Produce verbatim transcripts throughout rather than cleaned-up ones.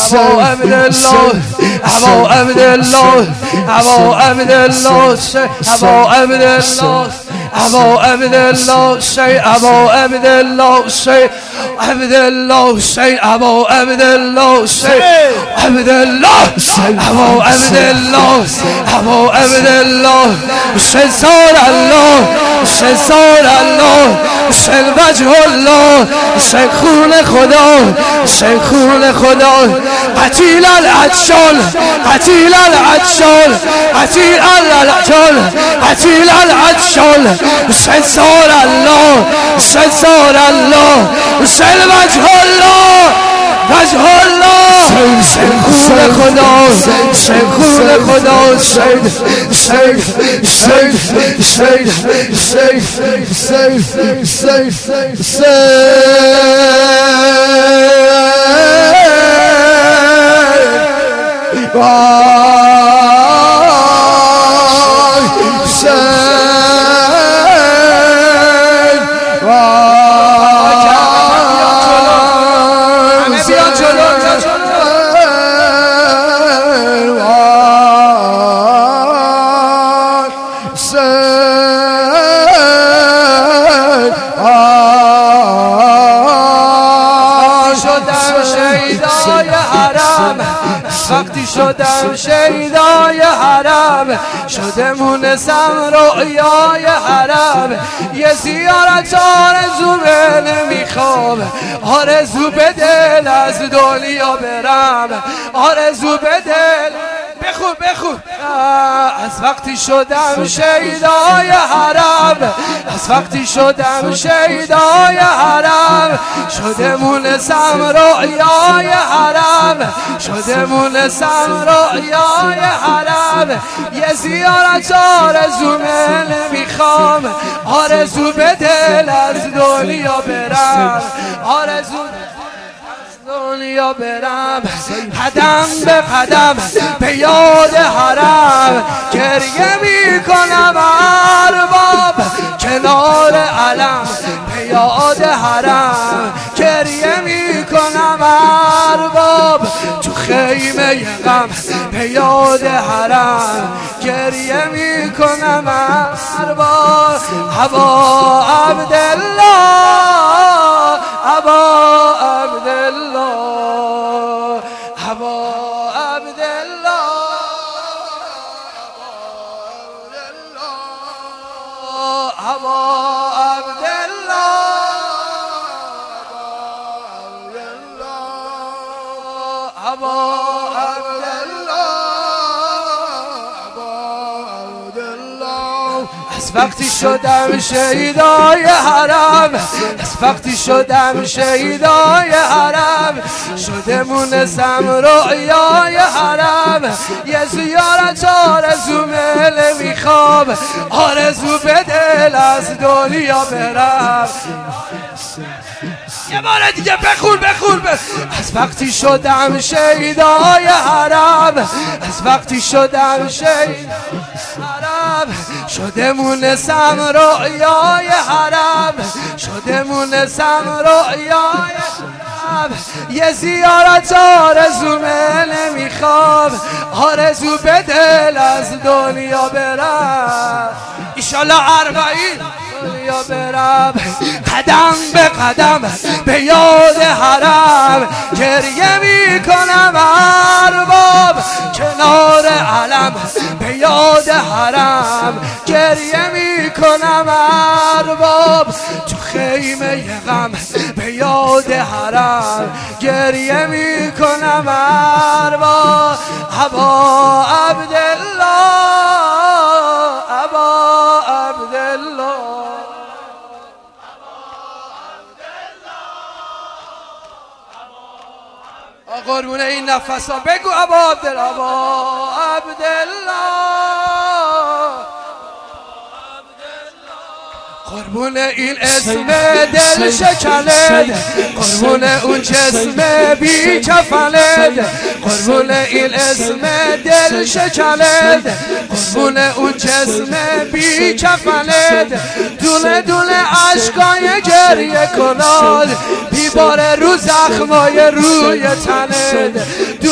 ابا عبدالله ابا عبدالله ابا عبدالله ابا عبدالله ابا عبدالله شی ابا عبدالله شی عبدالله شی ابا عبدالله شی عبدالله ابا عبدالله ابا عبدالله شی سال الله شی سال الله شی وجه الله شی خون خدا شی خون خدا قتیل العطشان قتیل العطشان قتیل العطشان قتیل العطشان شی سال الله شی سال الله شی وجه الله وجه الله شی خون خدا شی خون خدا شی شی شی شی شی شی شی شی وقتی شدم شیدای حرم شده مونسم رؤیای حرم یه زیارت آرزو به نمیخوام آرزو به دل از دنیا برم آرزو به دل بخو بخو از وقتی شدم شیدای حرم از وقتی شدم شیدای حرم شده مونسم رؤیای حرم شده مونسم رؤیای حرم یه زیارت آرزو نمیخوام آرزو به دل از دنیا برم آرزو دنیا برم قدم به قدم به یاد حرم گریه می کنم ارباب کنار علم به یاد حرم گریه می کنم ارباب تو خیمه غم به یاد حرم گریه می کنم ارباب ابا عبدالله ابا عبدالله ابا عبدالله ابا عبدالله ابا عبدالله از وقتی شدم شیدای حرم از وقتی شدم شیدای حرم شده مونسم رؤیای حرم یه زیارت آرزو مل میخوام آرزو به دل از دنیا برم یه بار دیگه بخور بخور بخور از وقتی شدم شیدای حرم از وقتی شدم شیدای حرم شده مونسم رؤیای حرم شده مونسم رؤیای حرم یه زیارت آرزو نمیخوام آرزو به دل از دنیا برم ایشالله اربعین دنیا برم قدم به قدم به یاد حرم گریه می کنم ارباب کنار علم به یاد حرم گریه می کنم ارباب تو خیمه غم به یاد حرم گریه می کنم ارباب ابا عبدالله ابا عبدالله قربون این نفس ها بگو ابا عبدالله ابا عبدالله قربون این اسم دل شکنه قربون اون جسم بی کفنه قربون این اسم دل شکنه قربون اون جسم بی کفنه دونه دونه عشقای گریه کناد بیباره رو زخمای روی تنه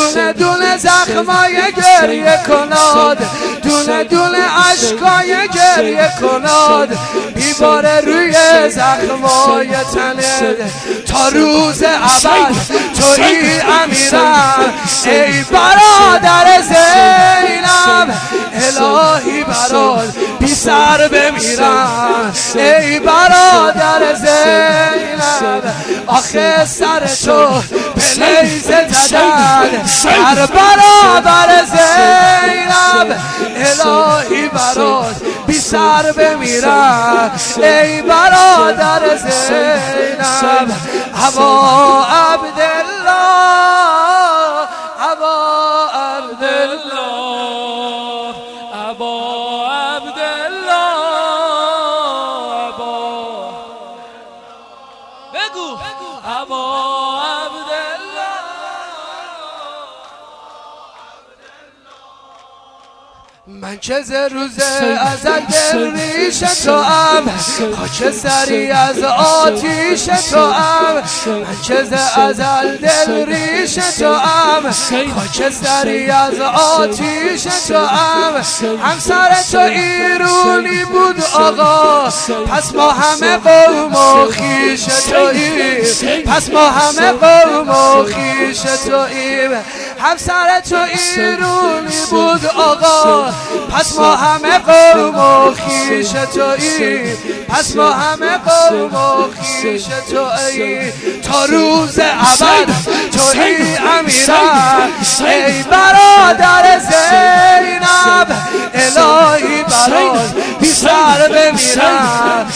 زخمای گریه کناد، دونه دونه عشقای گریه کناد، بیباره روی زخمای تنه تا روز ابد تویی امیرم. ای برادر زینب الهی برات بی سر بمیرم. ای برادر زینب آخه سر تو به نیزه زدن در برابر زینب، الهی برات بی سر بمیرم. ای برادر زینب ابا عبدالله، ابا عبدالله، ابا عبدالله، ابا بگو ابا من چه ز روز ازل دل ریش تو ام، خاک سری از آتیش تو ام. من چه ز ازل دل ریش تو ام، خاک سری از آتیش تو ام. همسر تو ایرونی بود آقا، پس ما همه قوم و خیش توییم، پس ما همه قوم و خیش توییم. همسر تو ایرونی بود آقا، پس ما همه قوم و خیش توییم، پس ما همه قوم و خیش توییم. تا روز ابد تویی امیرم. ای برادر زینب الهی برات بی سر بمیرم.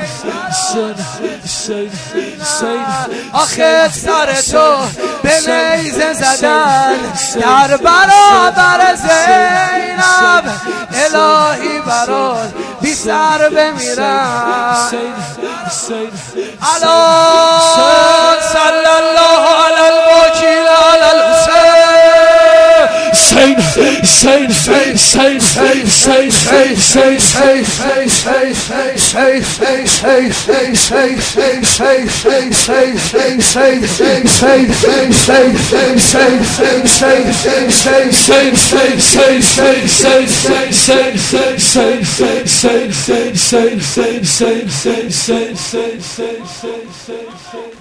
آخه سر تو به نیزه زدن در برابر زینب، الهی برات بی سر بمیرم. الان صلی الله علی الوکیل علی الحسین. Say, say, say, say, say, say, say, say, say, say, say.